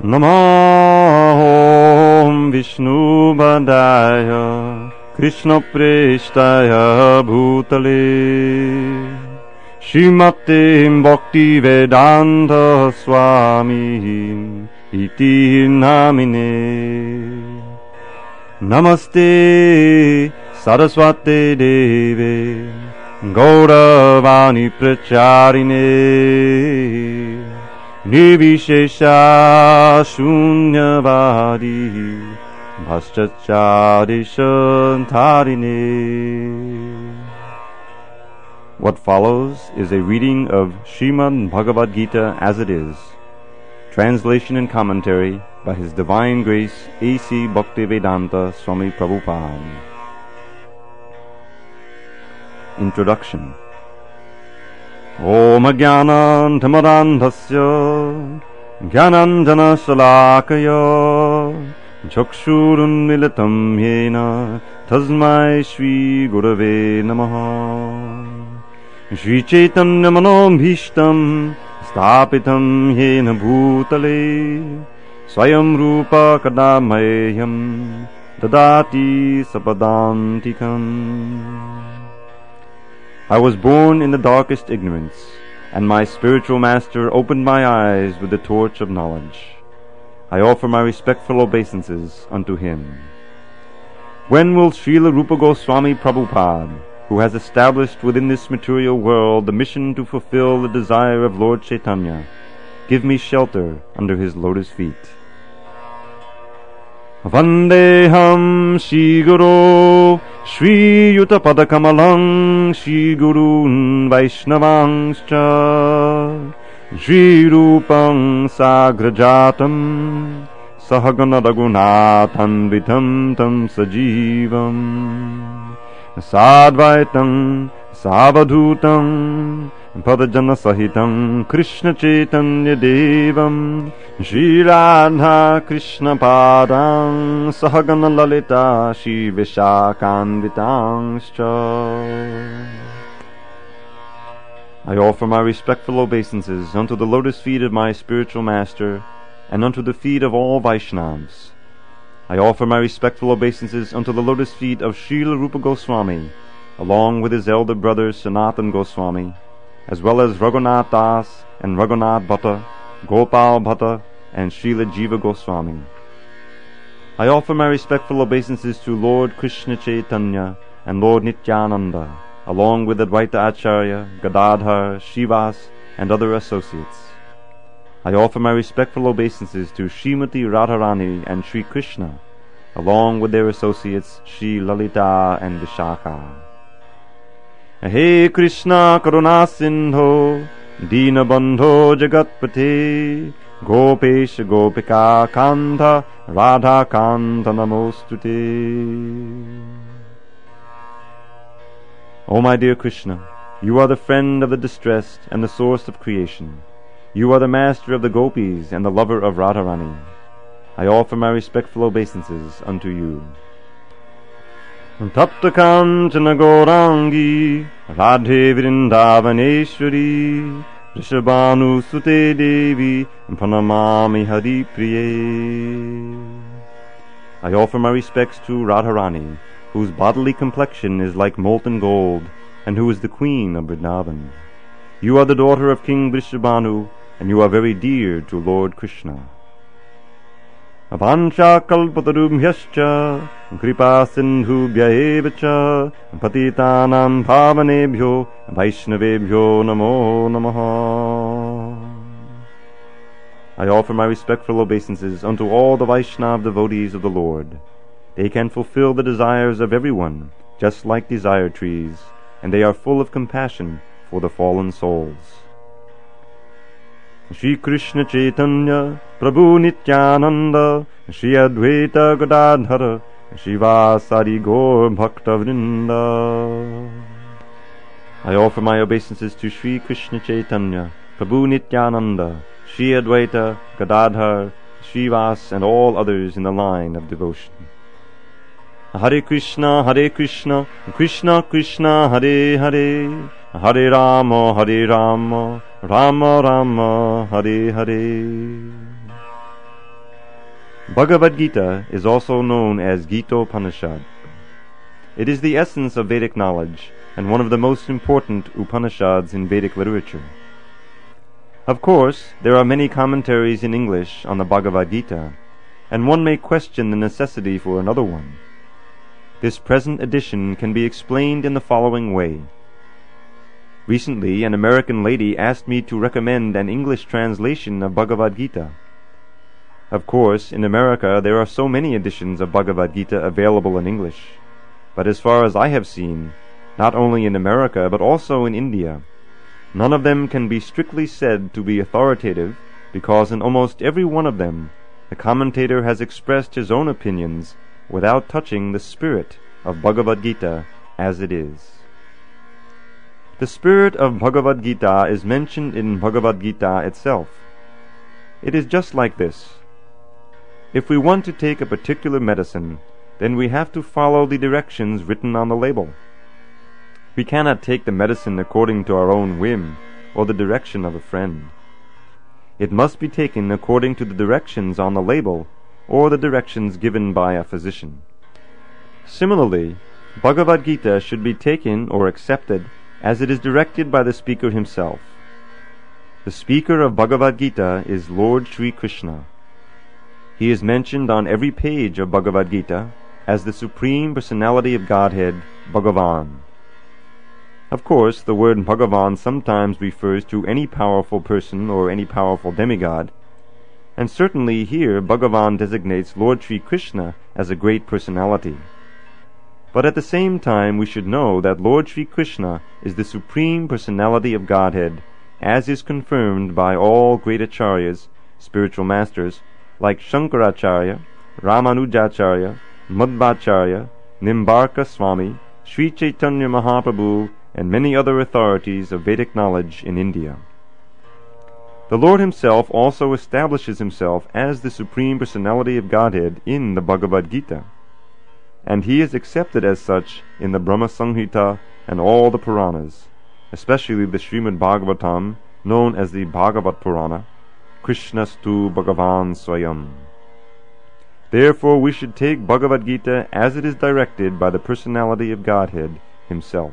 Namo Vishnu Padaya Krishna Prestaya Bhutale Srimate Bhakti Vedanta Swami Iti Namine Namaste Saraswate Deve Gauravani Pracharine Nirvishesha Shunyavadi Bhaschachari Shantarine. What follows is a reading of Srimad Bhagavad Gita as it is, translation and commentary by His Divine Grace A.C. Bhaktivedanta Swami Prabhupada. Introduction. Om Jnana Tamarandhasya Jnananjana Shalakaya Chakshurunmilitam Yena Tasmai Shri Gurave Namaha Shri Chaitanya Manobhishtam Stapitam Yena Bhutale Swayam Rupa Kadamayam Dadati Sapadantikam. I was born in the darkest ignorance, and my spiritual master opened my eyes with the torch of knowledge. I offer my respectful obeisances unto him. When will Srila Rupa Goswami Prabhupada, who has established within this material world the mission to fulfill the desire of Lord Chaitanya, give me shelter under his lotus feet? Vandeham Shri Guru Shri Yuta Padakamalang Shri Gurun Vaishnavangscha Shri Rupang Sagrajatam Sahagana Raghunathan Vitam Tam Sajivam Sadvaitam Savadhutam Padajana Sahitam Krishna Chaitanya Devam Shri Radha Krishna Padang Sahagana Lalita Shri Vishakhanvitangscha. I offer my respectful obeisances unto the lotus feet of my spiritual master and unto the feet of all Vaishnavas. I offer my respectful obeisances unto the lotus feet of Srila Rupa Goswami, along with his elder brother Sanatan Goswami, as well as Raghunath Das and Raghunath Bhatta, Gopal Bhatta, and Srila Jiva Goswami. I offer my respectful obeisances to Lord Krishna Chaitanya and Lord Nityananda, along with Advaita Acharya, Gadadhar, Srivas, and other associates. I offer my respectful obeisances to Srimati Radharani and Sri Krishna, along with their associates Sri Lalita and Vishakha. He Krishna Karuna Sindho Dinabandho Jagatpate Gopesh Gopika Kanta Radha Kanta Namostute. O my dear Krishna, you are the friend of the distressed and the source of creation. You are the master of the gopis and the lover of Radharani. I offer my respectful obeisances unto you. Tapta Kanchana Gaurangi Radhe Vrindavaneshwari Rishabhanu Sute Devi Pranamami Hari Priye. I offer my respects to Radharani, whose bodily complexion is like molten gold, and who is the queen of Vrindavan. You are the daughter of King Vrishabhanu, and you are very dear to Lord Krishna. Avansha kalpatarubhyascha kripa sindhubhya evacha patitanam bhavanebhyo vaishnavebhyo namo namaha. I offer my respectful obeisances unto all the Vaishnava devotees of the Lord. They can fulfill the desires of everyone, just like desire trees, and they are full of compassion for the fallen souls. Shri Krishna Chaitanya Prabhu Nityananda Shri Advaita Gadadhara Shivasari Gaur Bhakta Vrinda. I offer my obeisances to Shri Krishna Chaitanya Prabhu Nityananda Shri Advaita Gadadhar Srivas and all others in the line of devotion. Hare Krishna, Krishna Krishna, Hare Hare, Hare Rama, Rama Rama, Hare Hare. Bhagavad Gita is also known as Gita-upanishad. It is the essence of Vedic knowledge and one of the most important Upanishads in Vedic literature. Of course, there are many commentaries in English on the Bhagavad Gita, and one may question the necessity for another one. This present edition can be explained in the following way. Recently, an American lady asked me to recommend an English translation of Bhagavad Gita. Of course, in America there are so many editions of Bhagavad Gita available in English, but as far as I have seen, not only in America but also in India, none of them can be strictly said to be authoritative, because in almost every one of them the commentator has expressed his own opinions without touching the spirit of Bhagavad Gita as it is. The spirit of Bhagavad Gita is mentioned in Bhagavad Gita itself. It is just like this. If we want to take a particular medicine, then we have to follow the directions written on the label. We cannot take the medicine according to our own whim or the direction of a friend. It must be taken according to the directions on the label or the directions given by a physician. Similarly, Bhagavad Gita should be taken or accepted as it is directed by the speaker himself. The speaker of Bhagavad Gita is Lord Sri Krishna. He is mentioned on every page of Bhagavad Gita as the Supreme Personality of Godhead, Bhagavan. Of course, the word Bhagavan sometimes refers to any powerful person or any powerful demigod, and certainly here Bhagavan designates Lord Sri Krishna as a great personality. But at the same time we should know that Lord Sri Krishna is the Supreme Personality of Godhead, as is confirmed by all great acharyas, spiritual masters, like Shankaracharya, Ramanujacharya, Madhvacharya, Nimbarka Swami, Sri Chaitanya Mahaprabhu, and many other authorities of Vedic knowledge in India. The Lord himself also establishes himself as the Supreme Personality of Godhead in the Bhagavad Gita, and he is accepted as such in the Brahma Samhita and all the Puranas, especially the Srimad Bhagavatam, known as the Bhagavat Purana, Krishnastu Bhagavan Swayam. Therefore we should take Bhagavad Gita as it is directed by the Personality of Godhead himself.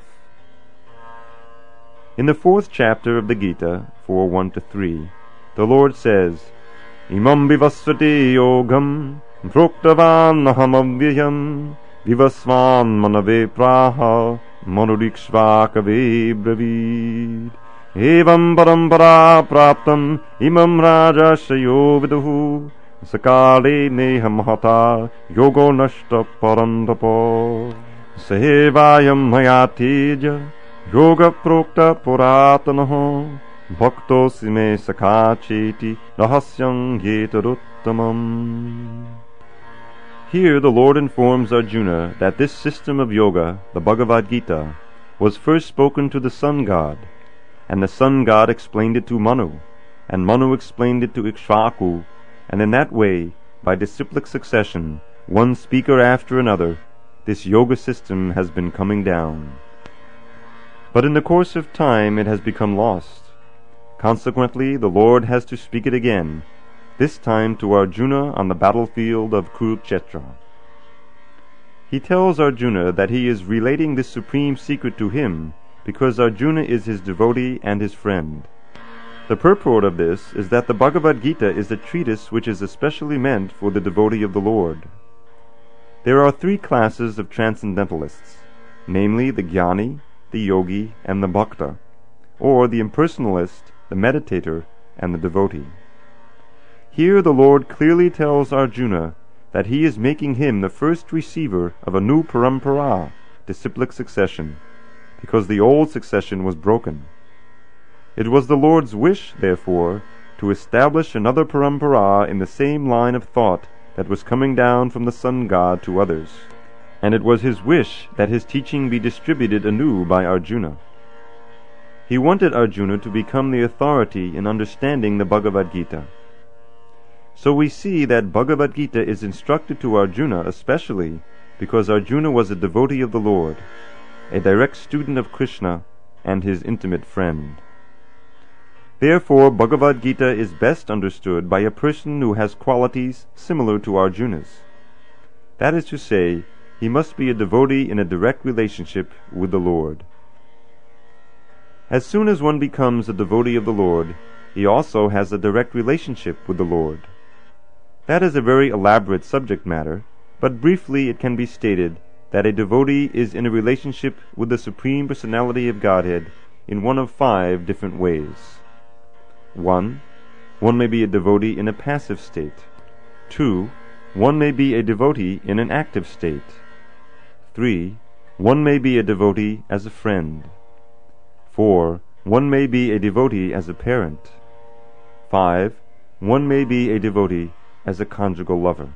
In the 4th chapter of the Gita, 4:1-3, the Lord says, Imam vivasvati yogam vroktavan naham avyayam vivasvan manave praha manurikshvakave bravid evam parampara praptam imam rajashayo viduhu sakale neha mahata yogo nashta parandapo sehevayam mayateja yoga prokta puratanaho bhakto sime sakhacheti rahasyam yetaruttamam. Here the Lord informs Arjuna that this system of yoga, the Bhagavad Gita, was first spoken to the sun god, and the sun god explained it to Manu, and Manu explained it to Ikshvaku, and in that way, by disciplic succession, one speaker after another, this yoga system has been coming down. But in the course of time it has become lost. Consequently, the Lord has to speak it again, this time to Arjuna on the battlefield of Kurukshetra. He tells Arjuna that he is relating this supreme secret to him because Arjuna is his devotee and his friend. The purport of this is that the Bhagavad Gita is a treatise which is especially meant for the devotee of the Lord. There are 3 classes of transcendentalists, namely the Jnani, the Yogi, and the Bhakta, or the impersonalist, the meditator, and the devotee. Here the Lord clearly tells Arjuna that he is making him the first receiver of a new parampara, disciplic succession, because the old succession was broken. It was the Lord's wish, therefore, to establish another parampara in the same line of thought that was coming down from the sun god to others, and it was his wish that his teaching be distributed anew by Arjuna. He wanted Arjuna to become the authority in understanding the Bhagavad Gita. So we see that Bhagavad Gita is instructed to Arjuna especially because Arjuna was a devotee of the Lord, a direct student of Krishna, and his intimate friend. Therefore, Bhagavad Gita is best understood by a person who has qualities similar to Arjuna's. That is to say, he must be a devotee in a direct relationship with the Lord. As soon as one becomes a devotee of the Lord, he also has a direct relationship with the Lord. That is a very elaborate subject matter, but briefly it can be stated that a devotee is in a relationship with the Supreme Personality of Godhead in one of 5 different ways. 1. One may be a devotee in a passive state. 2. One may be a devotee in an active state. 3. One may be a devotee as a friend. 4. One may be a devotee as a parent. 5. One may be a devotee as a conjugal lover.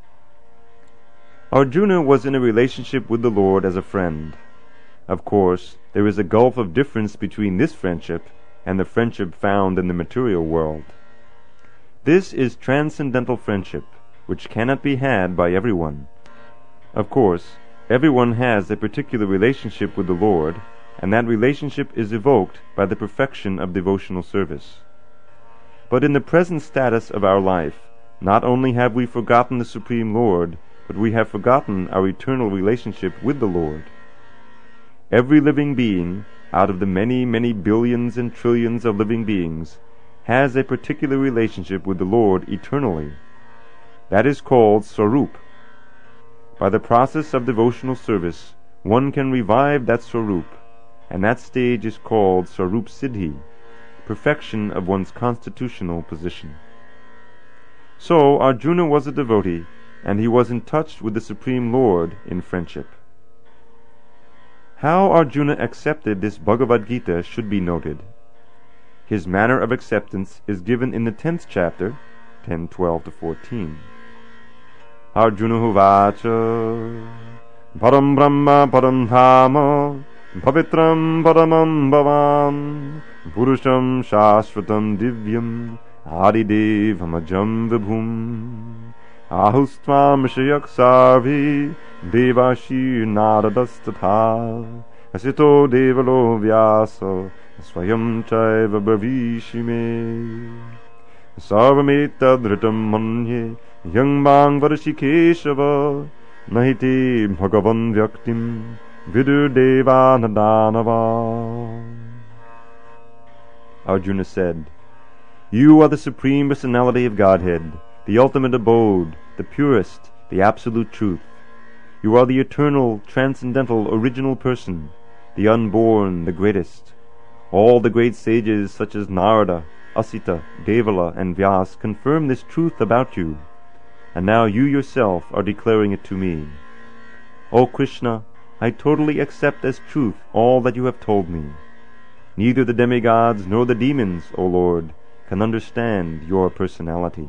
Arjuna was in a relationship with the Lord as a friend. Of course, there is a gulf of difference between this friendship and the friendship found in the material world. This is transcendental friendship, which cannot be had by everyone. Of course, everyone has a particular relationship with the Lord, and that relationship is evoked by the perfection of devotional service. But in the present status of our life, not only have we forgotten the Supreme Lord, but we have forgotten our eternal relationship with the Lord. Every living being, out of the many, many billions and trillions of living beings, has a particular relationship with the Lord eternally. That is called Swarup. By the process of devotional service, one can revive that Swarup, and that stage is called Swarup Siddhi, perfection of one's constitutional position. So Arjuna was a devotee, and he was in touch with the Supreme Lord in friendship. How Arjuna accepted this Bhagavad Gita should be noted. His manner of acceptance is given in the 10th chapter, 10:12-14. Arjuna Uvacha Param Brahma Param Dhama Pavitram Paramam Bhavan Purusham Shashvatam Divyam Adidevam Ajam Vibhum Ahustvam Shayak Sarvi Devashi Naradastatha Asito Devalo Vyasa Swayam Chaiva Bhavishime Sarvameta Dhritam Manye Yang Bang Varashikeshava Nahiti Bhagavan Vyaktim Vidur Deva Nadanava. Arjuna said, You are the Supreme Personality of Godhead, the ultimate abode, the purest, the absolute truth. You are the eternal, transcendental, original person, the unborn, the greatest. All the great sages such as Narada, Asita, Devala, and Vyas confirm this truth about you, and now you yourself are declaring it to me. O Krishna, I totally accept as truth all that you have told me. Neither the demigods nor the demons, O Lord, can understand your personality.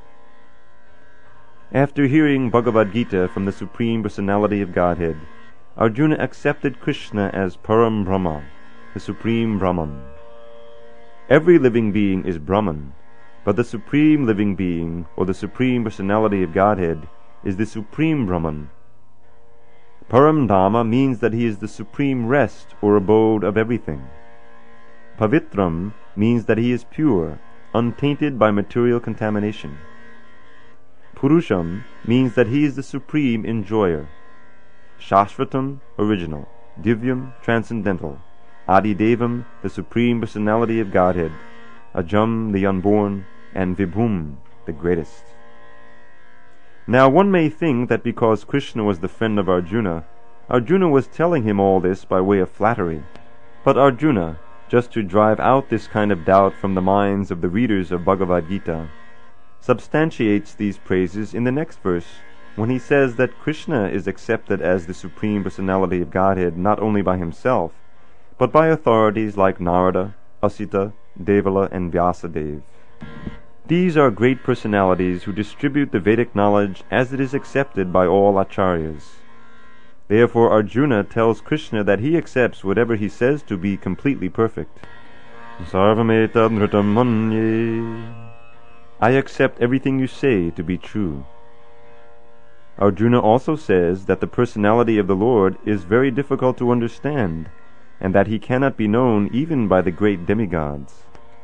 After hearing Bhagavad Gita from the Supreme Personality of Godhead, Arjuna accepted Krishna as Param Brahma, the Supreme Brahman. Every living being is Brahman, but the Supreme Living Being, or the Supreme Personality of Godhead, is the Supreme Brahman. Param Dhamma means that he is the supreme rest or abode of everything. Pavitram means that he is pure, untainted by material contamination. Purusham means that he is the supreme enjoyer. Shashvatam, original. Divyam, transcendental. Adidevam, the Supreme Personality of Godhead. Ajam, the unborn, and Vibhum, the greatest. Now one may think that because Krishna was the friend of Arjuna, Arjuna was telling him all this by way of flattery. But Arjuna, just to drive out this kind of doubt from the minds of the readers of Bhagavad Gita, substantiates these praises in the next verse, when he says that Krishna is accepted as the Supreme Personality of Godhead not only by himself, but by authorities like Narada, Asita, Devala, and Vyasadeva. These are great personalities who distribute the Vedic knowledge as it is accepted by all acharyas. Therefore Arjuna tells Krishna that he accepts whatever he says to be completely perfect. Sarvameta nritam manye. I accept everything you say to be true. Arjuna also says that the personality of the Lord is very difficult to understand, and that he cannot be known even by the great demigods.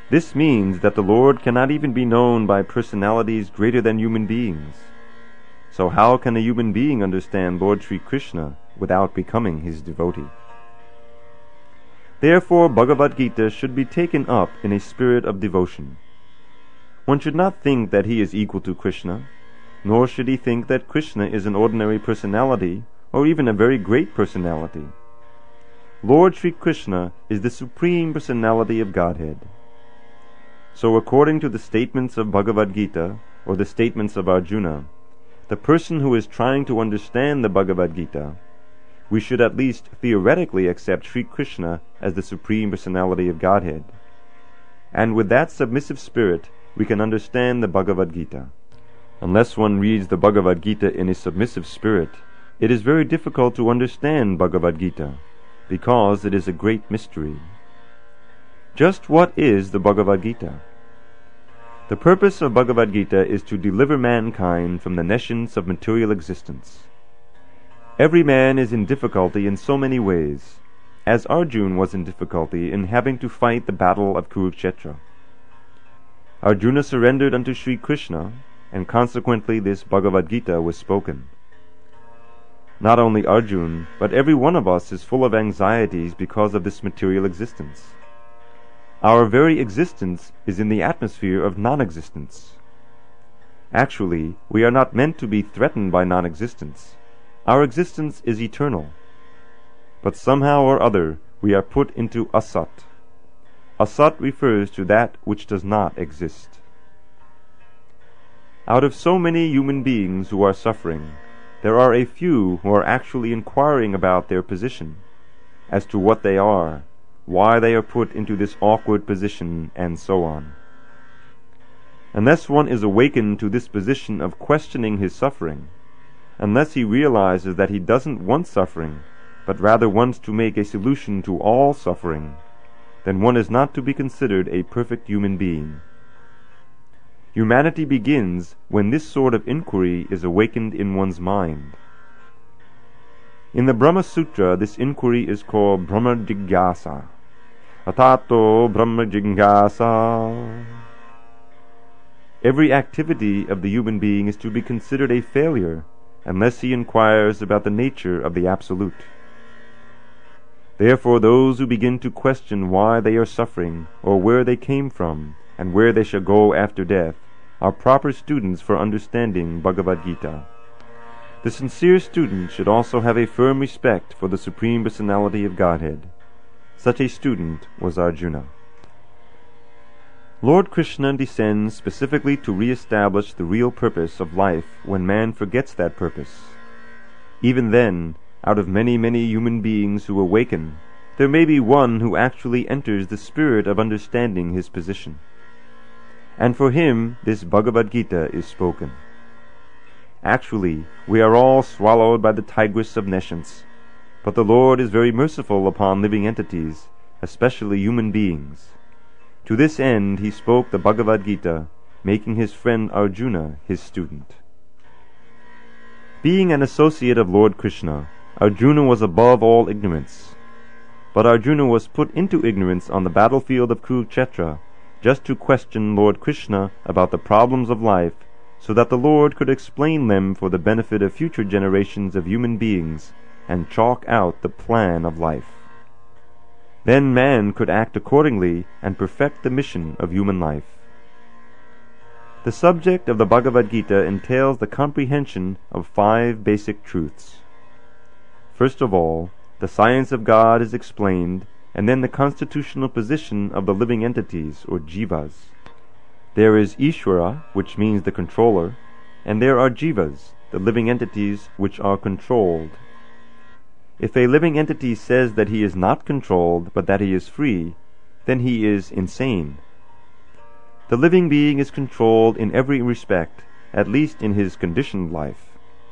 This means that the Lord cannot even be known by personalities greater than human beings. So how can a human being understand Lord Sri Krishna without becoming his devotee? Therefore, Bhagavad Gita should be taken up in a spirit of devotion. One should not think that he is equal to Krishna, nor should he think that Krishna is an ordinary personality or even a very great personality. Lord Sri Krishna is the Supreme Personality of Godhead. So according to the statements of Bhagavad Gita, or the statements of Arjuna, the person who is trying to understand the Bhagavad Gita, we should at least theoretically accept Sri Krishna as the Supreme Personality of Godhead. And with that submissive spirit, we can understand the Bhagavad Gita. Unless one reads the Bhagavad Gita in a submissive spirit, it is very difficult to understand Bhagavad Gita, because it is a great mystery. Just what is the Bhagavad Gita? The purpose of Bhagavad Gita is to deliver mankind from the nescience of material existence. Every man is in difficulty in so many ways, as Arjuna was in difficulty in having to fight the battle of Kurukshetra. Arjuna surrendered unto Sri Krishna, and consequently this Bhagavad Gita was spoken. Not only Arjuna, but every one of us is full of anxieties because of this material existence. Our very existence is in the atmosphere of non-existence. Actually, we are not meant to be threatened by non-existence. Our existence is eternal. But somehow or other, we are put into asat. Asat refers to that which does not exist. Out of so many human beings who are suffering, there are a few who are actually inquiring about their position, as to what they are, why they are put into this awkward position, and so on. Unless one is awakened to this position of questioning his suffering, unless he realizes that he doesn't want suffering, but rather wants to make a solution to all suffering, then one is not to be considered a perfect human being. Humanity begins when this sort of inquiry is awakened in one's mind. In the Brahma Sutra, this inquiry is called Brahma Jigyasa. Atato Brahma Jigyasa. Every activity of the human being is to be considered a failure unless he inquires about the nature of the Absolute. Therefore those who begin to question why they are suffering, or where they came from, and where they shall go after death, are proper students for understanding Bhagavad Gita. The sincere student should also have a firm respect for the Supreme Personality of Godhead. Such a student was Arjuna. Lord Krishna descends specifically to re-establish the real purpose of life when man forgets that purpose. Even then, out of many, many human beings who awaken, there may be one who actually enters the spirit of understanding his position. And for him, this Bhagavad Gita is spoken. Actually, we are all swallowed by the tigress of nescience, but the Lord is very merciful upon living entities, especially human beings. To this end he spoke the Bhagavad Gita, making his friend Arjuna his student. Being an associate of Lord Krishna, Arjuna was above all ignorance. But Arjuna was put into ignorance on the battlefield of Kurukshetra, just to question Lord Krishna about the problems of life, so that the Lord could explain them for the benefit of future generations of human beings, and chalk out the plan of life. Then man could act accordingly and perfect the mission of human life. The subject of the Bhagavad Gita entails the comprehension of 5 basic truths. First of all, the science of God is explained, and then the constitutional position of the living entities, or jivas. There is Ishvara, which means the controller, and there are jivas, the living entities which are controlled. If a living entity says that he is not controlled, but that he is free, then he is insane. The living being is controlled in every respect, at least in his conditioned life.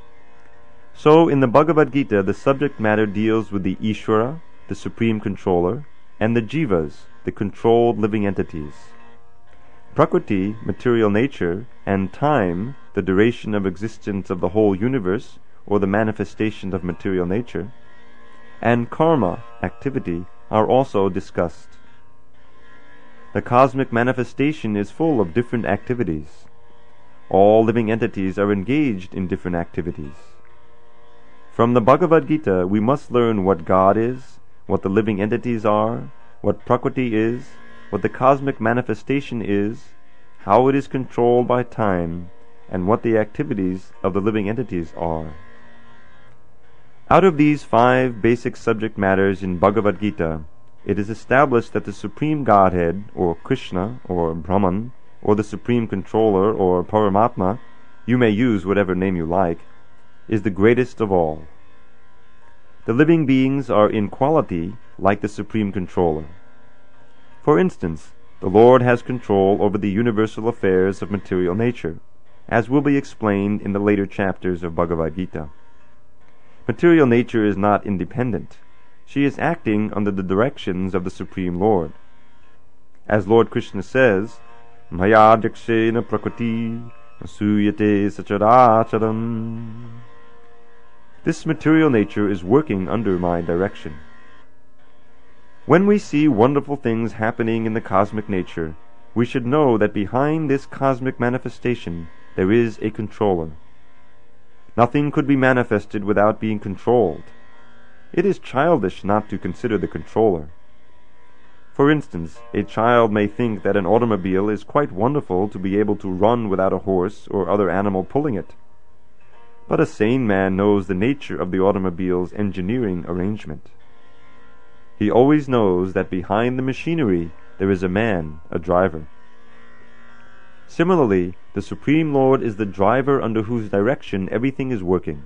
So in the Bhagavad Gita, the subject matter deals with the Ishvara, the supreme controller, and the jivas, the controlled living entities. Prakriti, material nature, and time, the duration of existence of the whole universe, or the manifestation of material nature, and karma, activity, are also discussed. The cosmic manifestation is full of different activities. All living entities are engaged in different activities. From the Bhagavad Gita, we must learn what God is, what the living entities are, what Prakriti is, what the cosmic manifestation is, how it is controlled by time, and what the activities of the living entities are. Out of these 5 basic subject matters in Bhagavad Gita, it is established that the Supreme Godhead, or Krishna, or Brahman, or the Supreme Controller, or Paramatma, you may use whatever name you like, is the greatest of all. The living beings are in quality like the Supreme Controller. For instance, the Lord has control over the universal affairs of material nature, as will be explained in the later chapters of Bhagavad Gita. Material nature is not independent. She is acting under the directions of the Supreme Lord. As Lord Krishna says, Maya Dakshena Prakriti Asuyate Sacharacharam. This material nature is working under my direction. When we see wonderful things happening in the cosmic nature, we should know that behind this cosmic manifestation there is a controller. Nothing could be manifested without being controlled. It is childish not to consider the controller. For instance, a child may think that an automobile is quite wonderful to be able to run without a horse or other animal pulling it. But a sane man knows the nature of the automobile's engineering arrangement. He always knows that behind the machinery there is a man, a driver. Similarly, the Supreme Lord is the driver under whose direction everything is working.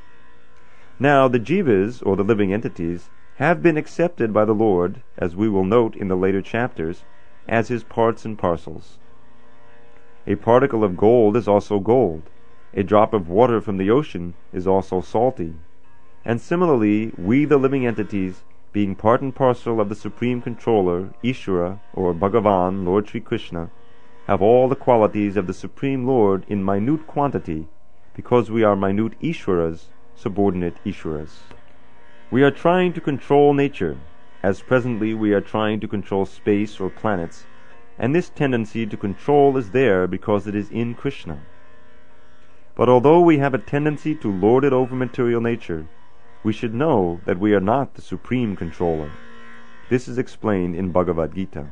Now, the jivas, or the living entities, have been accepted by the Lord, as we will note in the later chapters, as his parts and parcels. A particle of gold is also gold. A drop of water from the ocean is also salty. And similarly, we the living entities, being part and parcel of the Supreme Controller, Ishvara, or Bhagavan, Lord Sri Krishna, have all the qualities of the Supreme Lord in minute quantity, because we are minute Ishvaras, subordinate Ishvaras. We are trying to control nature, as presently we are trying to control space or planets, and this tendency to control is there because it is in Krishna. But although we have a tendency to lord it over material nature, we should know that we are not the Supreme Controller. This is explained in Bhagavad Gita.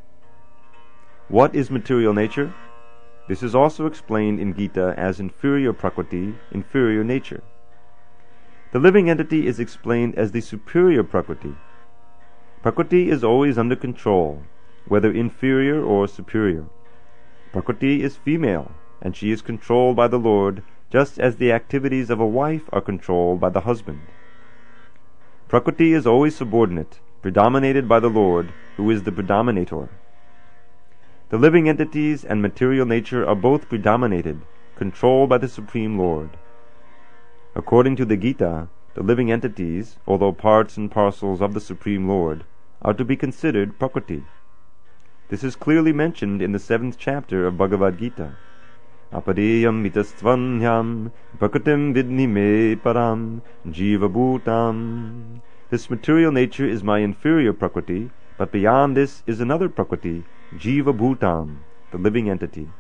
What is material nature? This is also explained in Gita as inferior Prakriti, inferior nature. The living entity is explained as the superior Prakriti. Prakriti is always under control, whether inferior or superior. Prakriti is female, and she is controlled by the Lord, just as the activities of a wife are controlled by the husband. Prakriti is always subordinate, predominated by the Lord, who is the predominator. The living entities and material nature are both predominated, controlled by the Supreme Lord. According to the Gita, the living entities, although parts and parcels of the Supreme Lord, are to be considered Prakriti. This is clearly mentioned in the 7th chapter of Bhagavad Gita. Apariyam mitastvanyam prakritim vidni me param jiva bhutam. This material nature is my inferior Prakriti, but beyond this is another Prakriti, jiva bhutam, the living entity.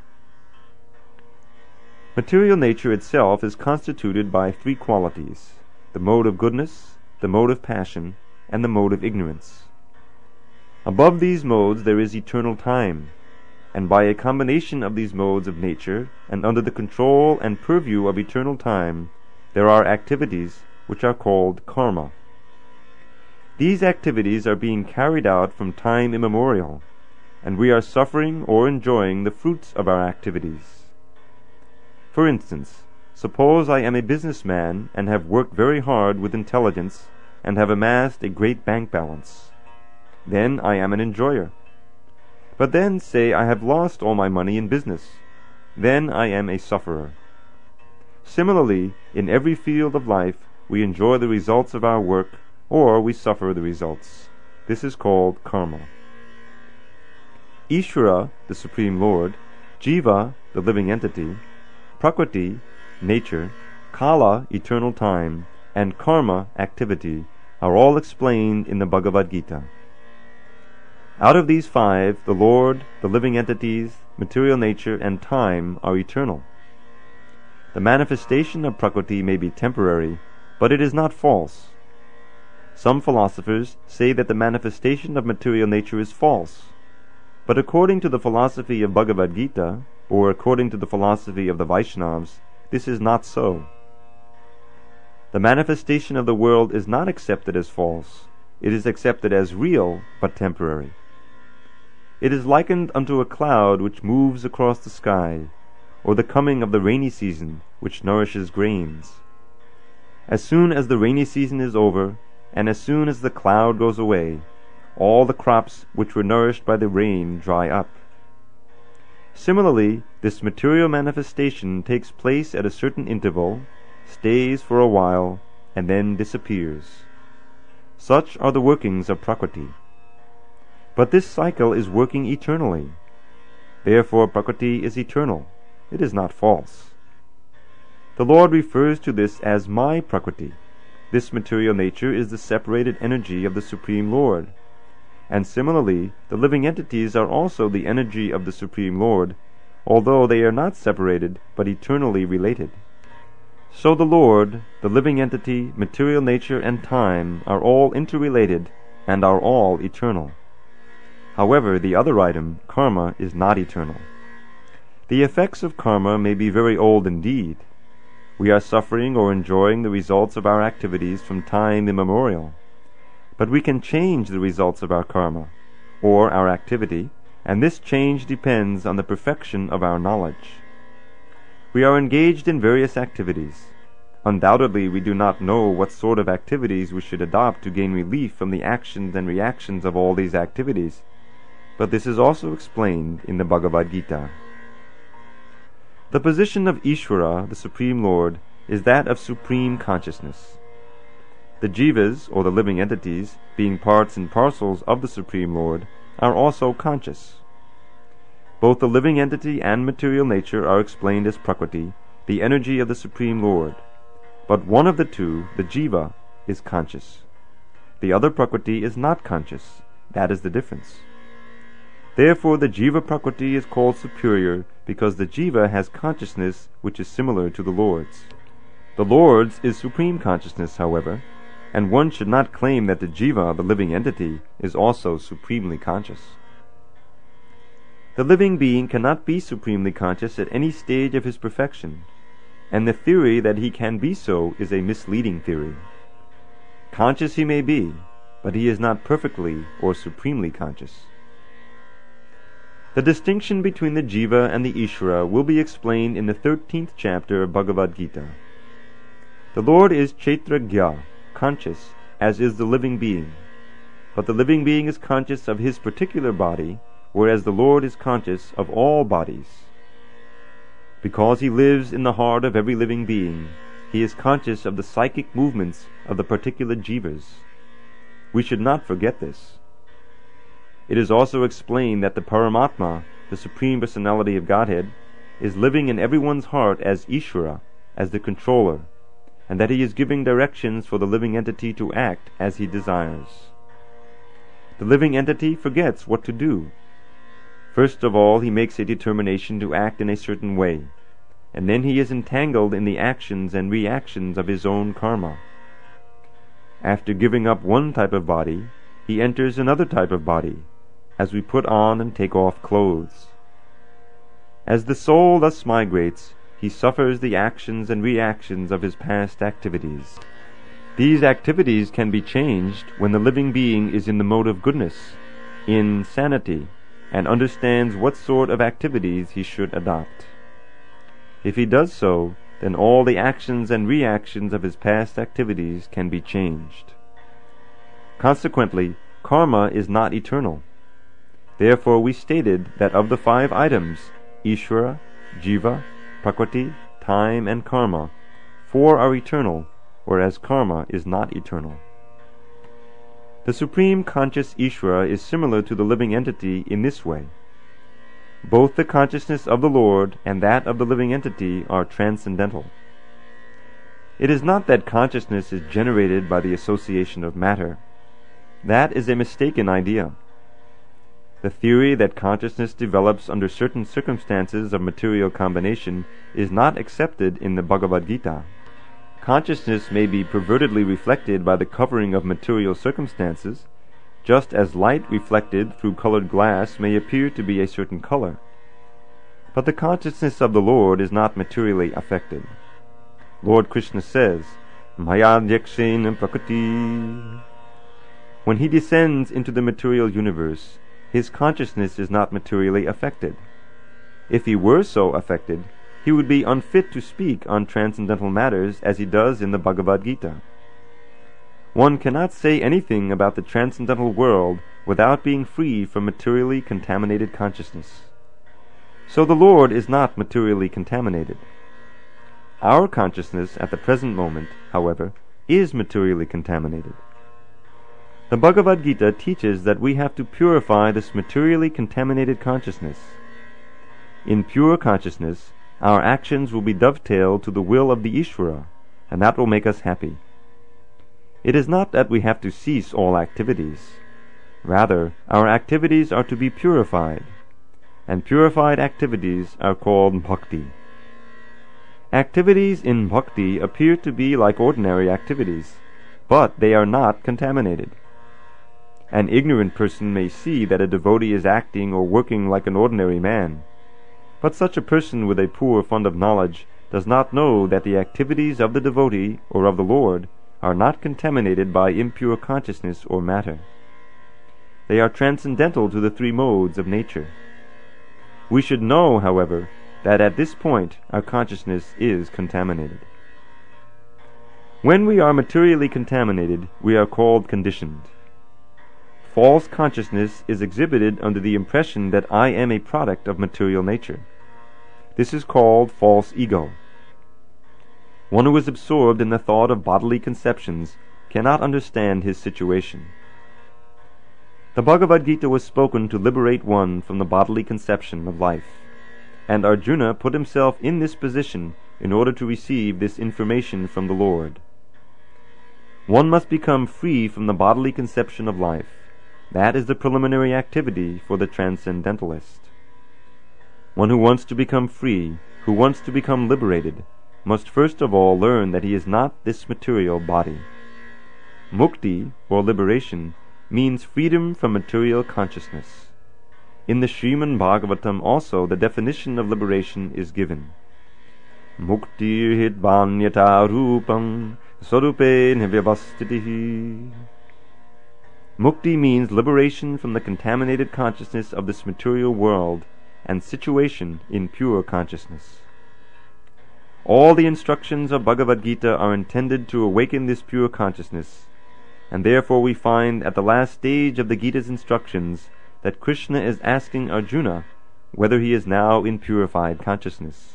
Material nature itself is constituted by 3 qualities: the mode of goodness, the mode of passion, and the mode of ignorance. Above these modes there is eternal time, and by a combination of these modes of nature, and under the control and purview of eternal time, there are activities which are called karma. These activities are being carried out from time immemorial, and we are suffering or enjoying the fruits of our activities. For instance, suppose I am a businessman and have worked very hard with intelligence and have amassed a great bank balance. Then I am an enjoyer. But then say I have lost all my money in business. Then I am a sufferer. Similarly, in every field of life, we enjoy the results of our work, or we suffer the results. This is called karma. Ishvara, the Supreme Lord, Jiva, the living entity, Prakriti, nature, Kala, eternal time, and Karma, activity, are all explained in the Bhagavad Gita. Out of these five, the Lord, the living entities, material nature, and time are eternal. The manifestation of Prakriti may be temporary, but it is not false. Some philosophers say that the manifestation of material nature is false, but according to the philosophy of Bhagavad Gita, or according to the philosophy of the Vaishnavas, this is not so. The manifestation of the world is not accepted as false. It is accepted as real, but temporary. It is likened unto a cloud which moves across the sky, or the coming of the rainy season which nourishes grains. As soon as the rainy season is over, and as soon as the cloud goes away, all the crops which were nourished by the rain dry up. Similarly, this material manifestation takes place at a certain interval, stays for a while, and then disappears. Such are the workings of Prakriti. But this cycle is working eternally. Therefore Prakriti is eternal. It is not false. The Lord refers to this as my Prakriti. This material nature is the separated energy of the Supreme Lord. And similarly, the living entities are also the energy of the Supreme Lord, although they are not separated but eternally related. So the Lord, the living entity, material nature, and time are all interrelated and are all eternal. However, the other item, karma, is not eternal. The effects of karma may be very old indeed. We are suffering or enjoying the results of our activities from time immemorial. But we can change the results of our karma, or our activity, and this change depends on the perfection of our knowledge. We are engaged in various activities. Undoubtedly, we do not know what sort of activities we should adopt to gain relief from the actions and reactions of all these activities, but this is also explained in the Bhagavad Gita. The position of Ishvara, the Supreme Lord, is that of supreme consciousness. The jivas, or the living entities, being parts and parcels of the Supreme Lord, are also conscious. Both the living entity and material nature are explained as Prakriti, the energy of the Supreme Lord. But one of the two, the jiva, is conscious. The other Prakriti is not conscious. That is the difference. Therefore the jiva Prakriti is called superior, because the jiva has consciousness which is similar to the Lord's. The Lord's is supreme consciousness, however, and one should not claim that the jiva, the living entity, is also supremely conscious. The living being cannot be supremely conscious at any stage of his perfection, and the theory that he can be so is a misleading theory. Conscious he may be, but he is not perfectly or supremely conscious. The distinction between the jiva and the Ishvara will be explained in the 13th chapter of Bhagavad Gita. The Lord is Kshetrajna, conscious, as is the living being. But the living being is conscious of his particular body, whereas the Lord is conscious of all bodies. Because he lives in the heart of every living being, he is conscious of the psychic movements of the particular jivas. We should not forget this. It is also explained that the Paramatma, the Supreme Personality of Godhead, is living in everyone's heart as Ishvara, as the controller, and that he is giving directions for the living entity to act as he desires. The living entity forgets what to do. First of all, he makes a determination to act in a certain way, and then he is entangled in the actions and reactions of his own karma. After giving up one type of body, he enters another type of body, as we put on and take off clothes. As the soul thus migrates, he suffers the actions and reactions of his past activities. These activities can be changed when the living being is in the mode of goodness, in sanity, and understands what sort of activities he should adopt. If he does so, then all the actions and reactions of his past activities can be changed. Consequently, karma is not eternal. Therefore we stated that of the 5 items, Ishvara, Jiva, Prakriti, time, and karma, 4 are eternal, whereas karma is not eternal. The supreme conscious Ishvara is similar to the living entity in this way. Both the consciousness of the Lord and that of the living entity are transcendental. It is not that consciousness is generated by the association of matter. That is a mistaken idea. The theory that consciousness develops under certain circumstances of material combination is not accepted in the Bhagavad Gita. Consciousness may be pervertedly reflected by the covering of material circumstances, just as light reflected through colored glass may appear to be a certain color. But the consciousness of the Lord is not materially affected. Lord Krishna says, Maya Yakshena Prakriti. When he descends into the material universe, his consciousness is not materially affected. If he were so affected, he would be unfit to speak on transcendental matters as he does in the Bhagavad Gita. One cannot say anything about the transcendental world without being free from materially contaminated consciousness. So the Lord is not materially contaminated. Our consciousness at the present moment, however, is materially contaminated. The Bhagavad Gita teaches that we have to purify this materially contaminated consciousness. In pure consciousness, our actions will be dovetailed to the will of the Ishvara, and that will make us happy. It is not that we have to cease all activities. Rather, our activities are to be purified, and purified activities are called bhakti. Activities in bhakti appear to be like ordinary activities, but they are not contaminated. An ignorant person may see that a devotee is acting or working like an ordinary man, but such a person with a poor fund of knowledge does not know that the activities of the devotee or of the Lord are not contaminated by impure consciousness or matter. They are transcendental to the three modes of nature. We should know, however, that at this point our consciousness is contaminated. When we are materially contaminated, we are called conditioned. False consciousness is exhibited under the impression that I am a product of material nature. This is called false ego. One who is absorbed in the thought of bodily conceptions cannot understand his situation. The Bhagavad Gita was spoken to liberate one from the bodily conception of life, and Arjuna put himself in this position in order to receive this information from the Lord. One must become free from the bodily conception of life. That is the preliminary activity for the transcendentalist. One who wants to become free, who wants to become liberated, must first of all learn that he is not this material body. Mukti, or liberation, means freedom from material consciousness. In the Srimad Bhagavatam also the definition of liberation is given. Muktir hidvanyata rupam sarupe nivyavastitihi. Mukti means liberation from the contaminated consciousness of this material world and situation in pure consciousness. All the instructions of Bhagavad Gita are intended to awaken this pure consciousness, and therefore we find at the last stage of the Gita's instructions that Krishna is asking Arjuna whether he is now in purified consciousness.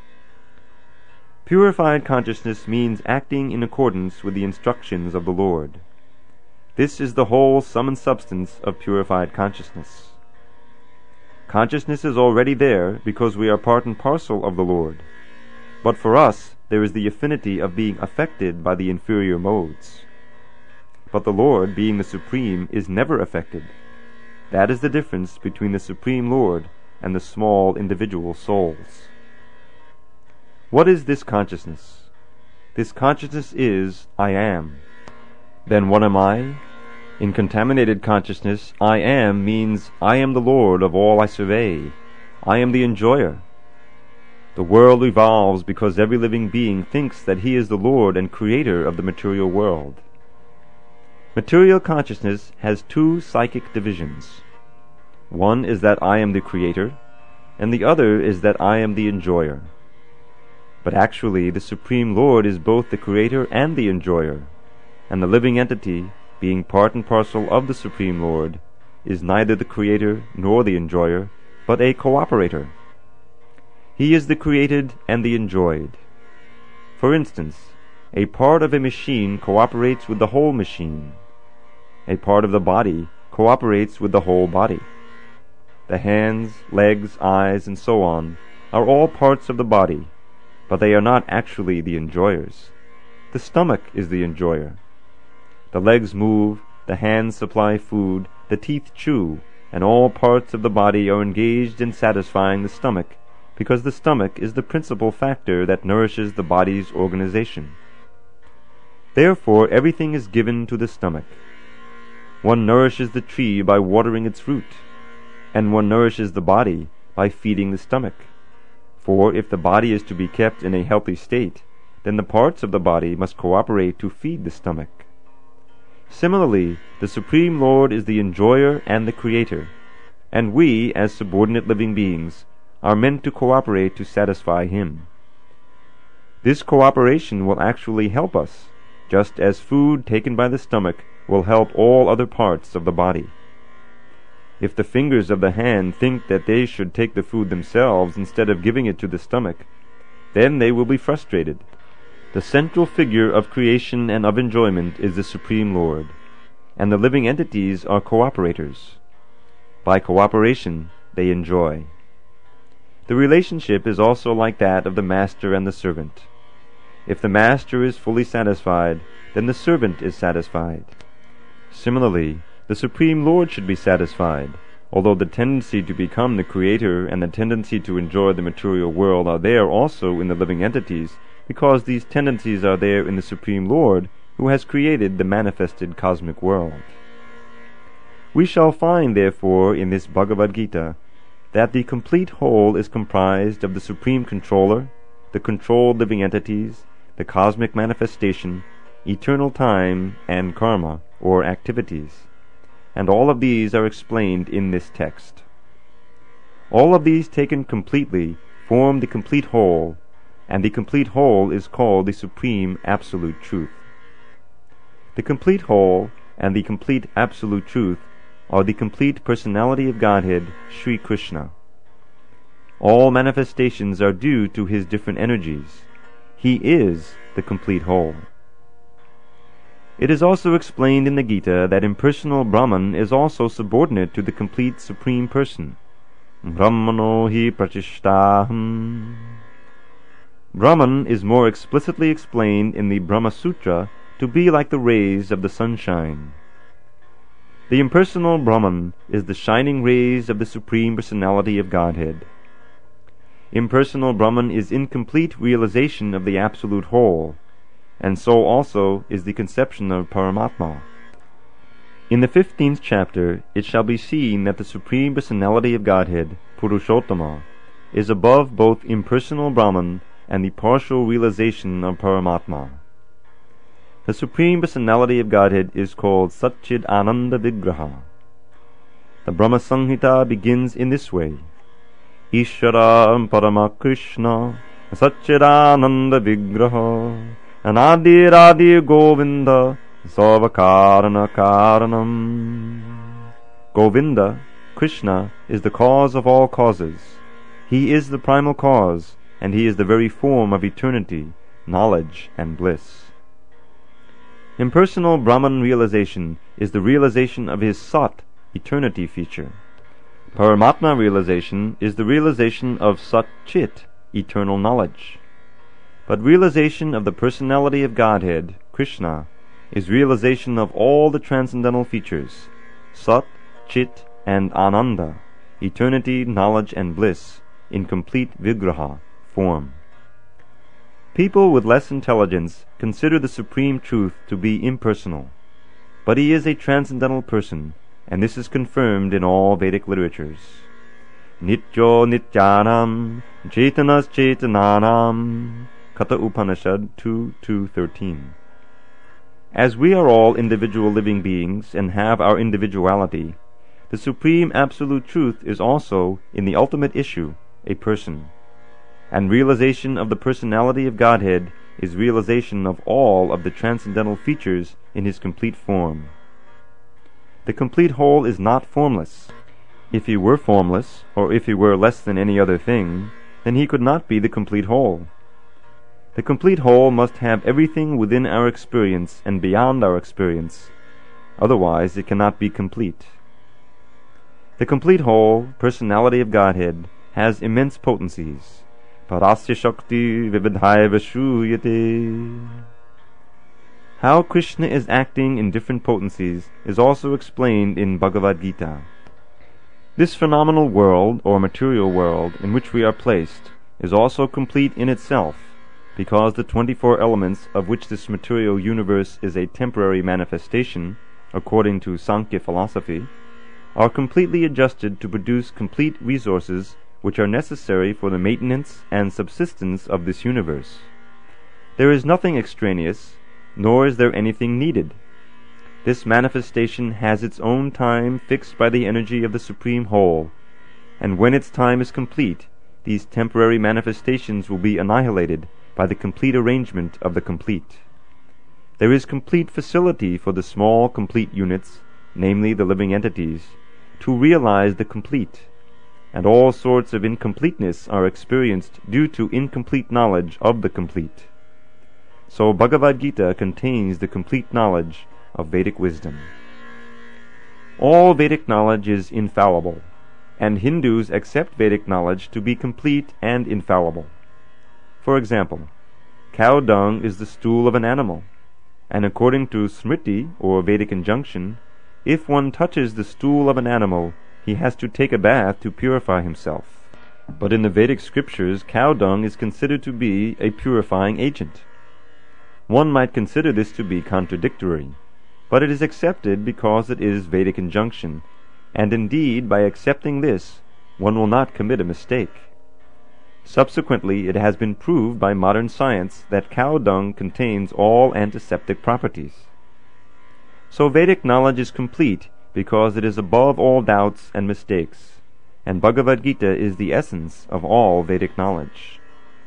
Purified consciousness means acting in accordance with the instructions of the Lord. This is the whole sum and substance of purified consciousness. Consciousness is already there because we are part and parcel of the Lord. But for us, there is the affinity of being affected by the inferior modes. But the Lord, being the Supreme, is never affected. That is the difference between the Supreme Lord and the small individual souls. What is this consciousness? This consciousness is, I am. Then what am I? In contaminated consciousness, I am means I am the Lord of all I survey. I am the enjoyer. The world revolves because every living being thinks that he is the Lord and creator of the material world. Material consciousness has two psychic divisions. One is that I am the creator, and the other is that I am the enjoyer. But actually, the Supreme Lord is both the creator and the enjoyer, and the living entity, being part and parcel of the Supreme Lord, is neither the creator nor the enjoyer, but a cooperator. He is the created and the enjoyed. For instance, a part of a machine cooperates with the whole machine. A part of the body cooperates with the whole body. The hands, legs, eyes, and so on are all parts of the body, but they are not actually the enjoyers. The stomach is the enjoyer. The legs move, the hands supply food, the teeth chew, and all parts of the body are engaged in satisfying the stomach, because the stomach is the principal factor that nourishes the body's organization. Therefore, everything is given to the stomach. One nourishes the tree by watering its root, and one nourishes the body by feeding the stomach. For if the body is to be kept in a healthy state, then the parts of the body must cooperate to feed the stomach. Similarly, the Supreme Lord is the enjoyer and the creator, and we, as subordinate living beings, are meant to cooperate to satisfy Him. This cooperation will actually help us, just as food taken by the stomach will help all other parts of the body. If the fingers of the hand think that they should take the food themselves instead of giving it to the stomach, then they will be frustrated. The central figure of creation and of enjoyment is the Supreme Lord, and the living entities are cooperators. By cooperation, they enjoy. The relationship is also like that of the master and the servant. If the master is fully satisfied, then the servant is satisfied. Similarly, the Supreme Lord should be satisfied, although the tendency to become the creator and the tendency to enjoy the material world are there also in the living entities, because these tendencies are there in the Supreme Lord, who has created the manifested cosmic world. We shall find, therefore, in this Bhagavad Gita, that the complete whole is comprised of the Supreme Controller, the controlled living entities, the cosmic manifestation, eternal time, and karma, or activities. And all of these are explained in this text. All of these taken completely form the complete whole, and the complete whole is called the Supreme Absolute Truth. The complete whole and the complete Absolute Truth are the complete personality of Godhead, Sri Krishna. All manifestations are due to His different energies. He is the complete whole. It is also explained in the Gita that impersonal Brahman is also subordinate to the complete Supreme Person. Brahmano hi pratishtaham. Brahman is more explicitly explained in the Brahma Sutra to be like the rays of the sunshine. The impersonal Brahman is the shining rays of the Supreme Personality of Godhead. Impersonal Brahman is incomplete realization of the Absolute Whole, and so also is the conception of Paramatma. In the 15th chapter, it shall be seen that the Supreme Personality of Godhead, Purushottama, is above both impersonal Brahman and the partial realization of Paramatma. The Supreme Personality of Godhead is called Satchid Ananda Vigraha. The Brahma Samhita begins in this way: Ishvara Parama Krishna Satchid Ananda Vigraha Anadir Adir Govinda Sarvakarana Karanam. Govinda, Krishna, is the cause of all causes. He is the primal cause, and He is the very form of eternity, knowledge, and bliss. Impersonal Brahman realization is the realization of His Sat, eternity feature. Paramatma realization is the realization of Sat Chit, eternal knowledge. But realization of the personality of Godhead, Krishna, is realization of all the transcendental features, Sat, Chit, and Ananda, eternity, knowledge, and bliss, in complete Vigraha, form. People with less intelligence consider the Supreme Truth to be impersonal, but He is a transcendental person, and this is confirmed in all Vedic literatures. Nityo Nityanam, Chaitanas Chaitananam, Katha Upanishad 2:13. As we are all individual living beings and have our individuality, the Supreme Absolute Truth is also, in the ultimate issue, a person. And realization of the personality of Godhead is realization of all of the transcendental features in His complete form. The complete whole is not formless. If He were formless, or if He were less than any other thing, then He could not be the complete whole. The complete whole must have everything within our experience and beyond our experience. Otherwise it cannot be complete. The complete whole, personality of Godhead, has immense potencies. Parasya Shakti Vividhaya Vashuyate. How Krishna is acting in different potencies is also explained in Bhagavad Gita. This phenomenal world, or material world, in which we are placed, is also complete in itself, because the 24 elements of which this material universe is a temporary manifestation, according to Sankhya philosophy, are completely adjusted to produce complete resources which are necessary for the maintenance and subsistence of this universe. There is nothing extraneous, nor is there anything needed. This manifestation has its own time fixed by the energy of the Supreme Whole, and when its time is complete, these temporary manifestations will be annihilated by the complete arrangement of the complete. There is complete facility for the small complete units, namely the living entities, to realize the complete, and all sorts of incompleteness are experienced due to incomplete knowledge of the complete. So Bhagavad Gita contains the complete knowledge of Vedic wisdom. All Vedic knowledge is infallible, and Hindus accept Vedic knowledge to be complete and infallible. For example, cow dung is the stool of an animal, and according to Smriti, or Vedic injunction, if one touches the stool of an animal, he has to take a bath to purify himself. But in the Vedic scriptures, cow dung is considered to be a purifying agent. One might consider this to be contradictory, but it is accepted because it is Vedic injunction, and indeed by accepting this, one will not commit a mistake. Subsequently, it has been proved by modern science that cow dung contains all antiseptic properties. So Vedic knowledge is complete because it is above all doubts and mistakes, and Bhagavad Gita is the essence of all Vedic knowledge.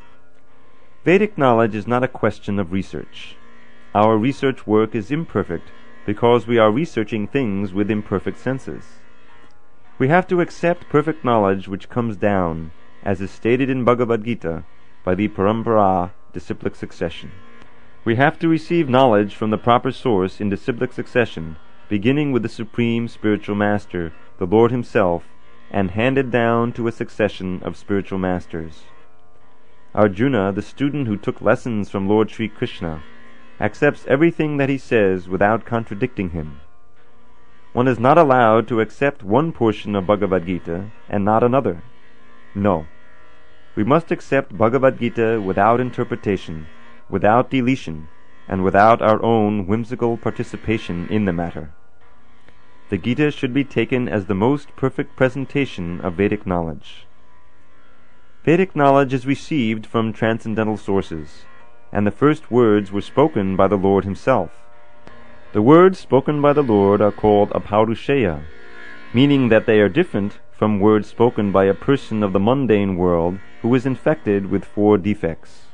Vedic knowledge is not a question of research. Our research work is imperfect because we are researching things with imperfect senses. We have to accept perfect knowledge which comes down, as is stated in Bhagavad Gita, by the parampara, disciplic succession. We have to receive knowledge from the proper source in disciplic succession, beginning with the Supreme Spiritual Master, the Lord Himself, and handed down to a succession of spiritual masters. Arjuna, the student who took lessons from Lord Sri Krishna, accepts everything that he says without contradicting him. One is not allowed to accept one portion of Bhagavad Gita and not another. No. We must accept Bhagavad Gita without interpretation, without deletion, and without our own whimsical participation in the matter. The Gita should be taken as the most perfect presentation of Vedic knowledge. Vedic knowledge is received from transcendental sources, and the first words were spoken by the Lord Himself. The words spoken by the Lord are called apaurushaya, meaning that they are different from words spoken by a person of the mundane world who is infected with 4 defects.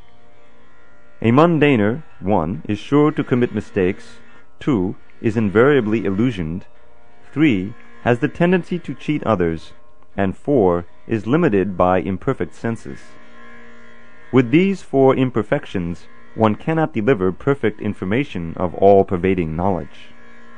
A mundaner, 1, is sure to commit mistakes, 2, is invariably illusioned, 3, has the tendency to cheat others, and 4, is limited by imperfect senses. With these 4 imperfections, one cannot deliver perfect information of all-pervading knowledge.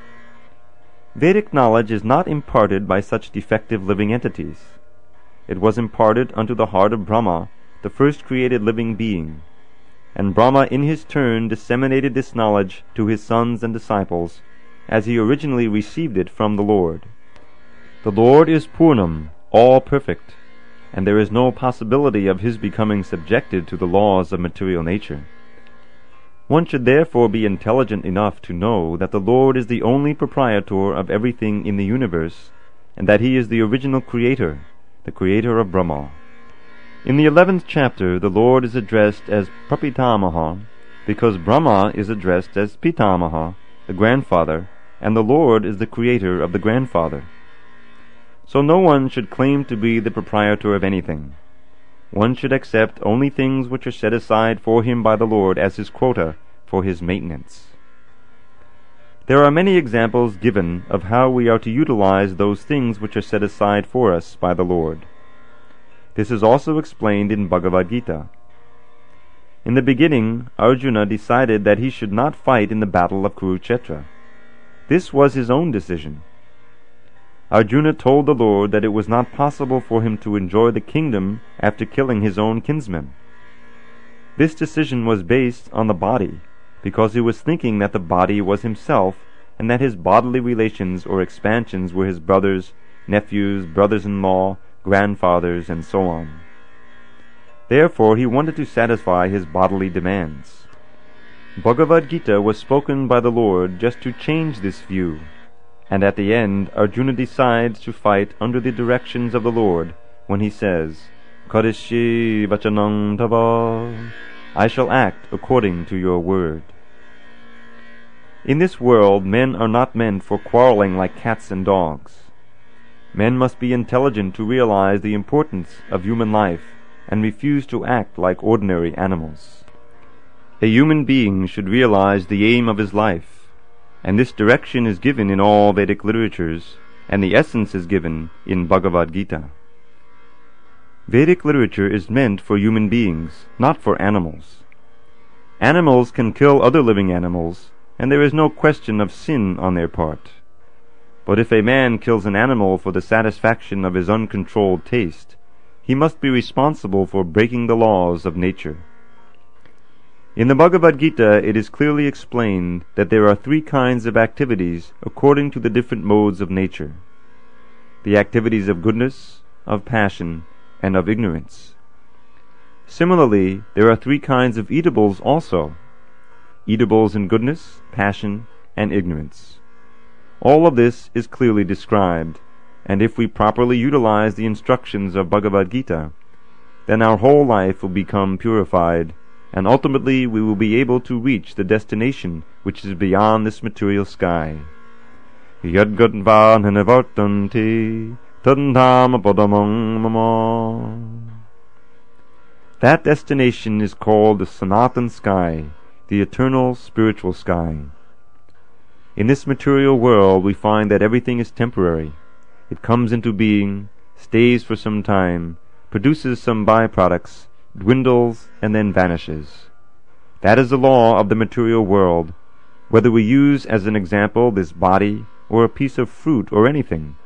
Vedic knowledge is not imparted by such defective living entities. It was imparted unto the heart of Brahma, the first created living being, and Brahma in his turn disseminated this knowledge to his sons and disciples, as he originally received it from the Lord. The Lord is Purnam, all perfect, and there is no possibility of his becoming subjected to the laws of material nature. One should therefore be intelligent enough to know that the Lord is the only proprietor of everything in the universe, and that He is the original creator, the creator of Brahma. In the 11th chapter, the Lord is addressed as Prapitamaha, because Brahma is addressed as Pitamaha, the grandfather, and the Lord is the creator of the grandfather. So no one should claim to be the proprietor of anything. One should accept only things which are set aside for him by the Lord as his quota for his maintenance. There are many examples given of how we are to utilize those things which are set aside for us by the Lord. This is also explained in Bhagavad Gita. In the beginning, Arjuna decided that he should not fight in the battle of Kurukshetra. This was his own decision. Arjuna told the Lord that it was not possible for him to enjoy the kingdom after killing his own kinsmen. This decision was based on the body, because he was thinking that the body was himself, and that his bodily relations or expansions were his brothers, nephews, brothers-in-law, grandfathers, and so on. Therefore, he wanted to satisfy his bodily demands. Bhagavad Gita was spoken by the Lord just to change this view, and at the end Arjuna decides to fight under the directions of the Lord when he says, Karishye vachanam tava, I shall act according to your word. In this world, men are not meant for quarreling like cats and dogs. Men must be intelligent to realize the importance of human life and refuse to act like ordinary animals. A human being should realize the aim of his life, and this direction is given in all Vedic literatures, and the essence is given in Bhagavad Gita. Vedic literature is meant for human beings, not for animals. Animals can kill other living animals, and there is no question of sin on their part. But if a man kills an animal for the satisfaction of his uncontrolled taste, he must be responsible for breaking the laws of nature. In the Bhagavad Gita, it is clearly explained that there are three kinds of activities according to the different modes of nature: the activities of goodness, of passion, and of ignorance. Similarly, there are three kinds of eatables also: eatables in goodness, passion, and ignorance. All of this is clearly described, and if we properly utilize the instructions of Bhagavad Gita, then our whole life will become purified, and ultimately we will be able to reach the destination which is beyond this material sky. Yadgatva nanavartanti tadantama padamang mama. That destination is called the Sanatan sky, the eternal spiritual sky. In this material world we find that everything is temporary. It comes into being, stays for some time, produces some byproducts, dwindles, and then vanishes. That is the law of the material world, whether we use as an example this body, or a piece of fruit, or anything.